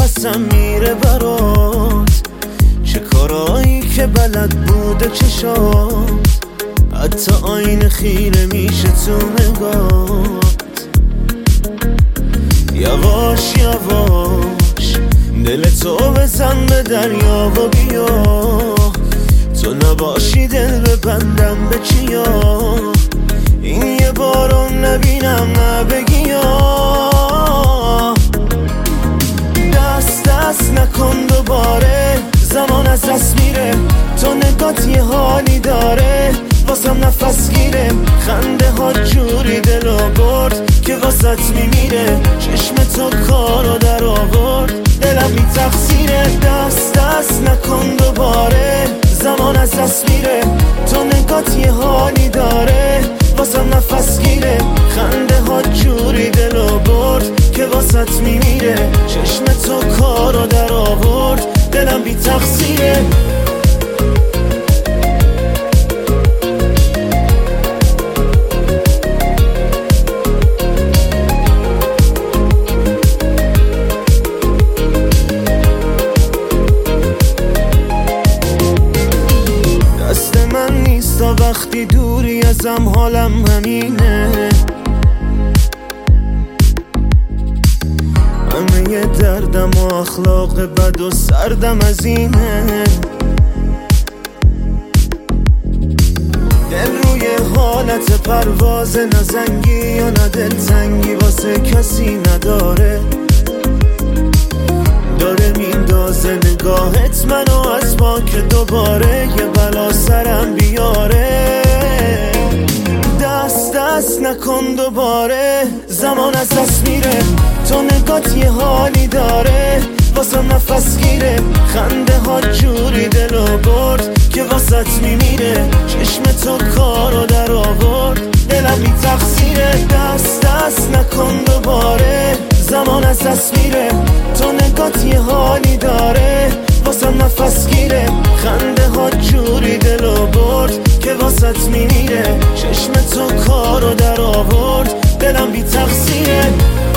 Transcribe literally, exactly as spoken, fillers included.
نفسم میره برات، چه کارایی که بلد بوده چشات، حتی آینه خیره میشه تو نگات. یواش یواش دل تو بزن به دریا و بیا، تو نباشی دل ببندم به چیا، این یه بارو نبینم نبگیا. دست دست نکن دوباره، زمان از دست میره، تو نگات یه حالی داره، واسم نفس گیره، خنده ها جوری دلو برد که واسط میمیره، چشم تو کارو در آورد، دلم بی تقصیره. دست دست نکن دوباره، زمان از دست میره، تو نگات یه حالی داره، واسم نفس گیره، خنده ها جوری دلو برد که واسط میمیره، چشم تو کارو در آورد، دلم بی تقصیره. وقتی دوری ازم حالم همینه، همه یه دردم و اخلاق بد و سردم از اینه، دل روی حالت پرواز، نزنگی یا نه دلتنگی واسه کسی نداره، داره میندازه نگاهت منو از ما که دوباره یه بلا سرم بیاره. دست دست نکن دوباره، زمان از دست میره، تو نگات یه حالی داره، واسم نفس گیره، خنده ها جوری دلو برد که واسط میمیره، چشم تو کارو در آورد، دلم بی تقصیره. دست دست نکن دوباره، زمان از دست میره، تو نگات یه حالی داره، واسم نفس گیره، خنده ها جوری دلو برد که واسط میمیره، چشم تو کارو در آورد، دلم بی تقصیره.